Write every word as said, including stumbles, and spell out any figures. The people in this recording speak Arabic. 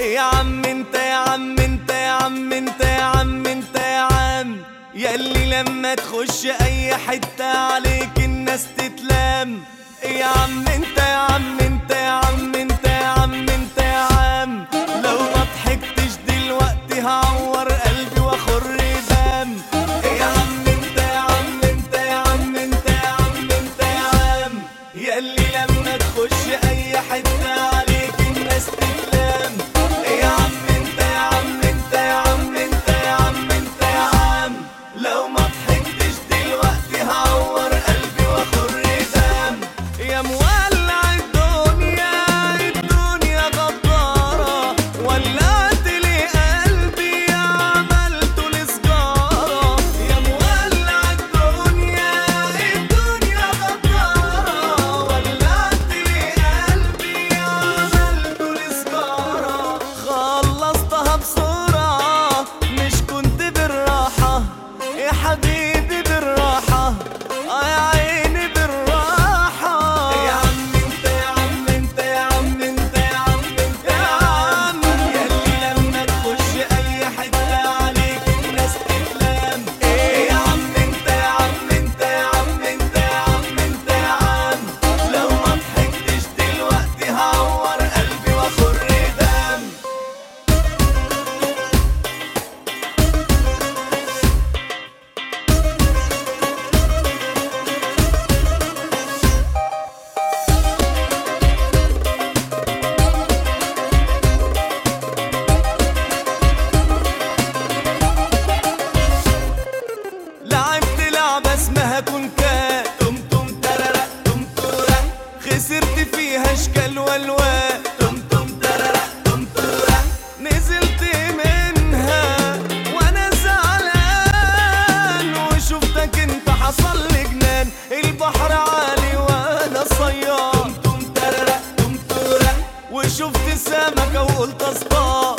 يا عم انت يا عم انت يا عم انت يا عم انت يا عم ياللي لما تخش اي حتة عليك الناس تتلام. يا عم انت يا عم انت يا عم انت يا عم انت يا عم لو ما ضحكتش دلوقتي هعور قلبي واخر دم. يا عم انت يا عم انت يا عم انت يا عم انت يا عم ياللي لما تخش اي حتة عليك الناس تتلام. يا عم انت يا عم انت يا عم انت يا عم انت يا عم لو ما ضحكتش دلوقتي هعور قلبي واخر دم. يا مولع الدنيا الدنيا غدارة ولعت لي قلبي عملته لسجارة. يا مولع الدنيا الدنيا غدارة ولعت لي قلبي عملته لسجارة. خلصتها بسرعة مش كنت بالراحة يا حبيبي بالراحة اه يا عيني بالراحة. يا عم انت يا عم انت يا عم انت يا عم انت يا عم ياللي لما تخش اي حتة عليك الناس تتلام. يا عم انت يا عم انت يا عم انت يا عم انت يا عم لو ما ضحكتش دلوقتي هعور قلبي واخر دم. لعبت لعبة اسمها كونكا تم تم تررق تم تورق خسرت فيها اشكال والوان تم تم تررق تم تورق نزلت منها وانا زعلان وشفتك انت حصل لي جنان. البحر عالي وانا صياد تم تم تررق تم تورق وشفت سمكة وقلت اصطاد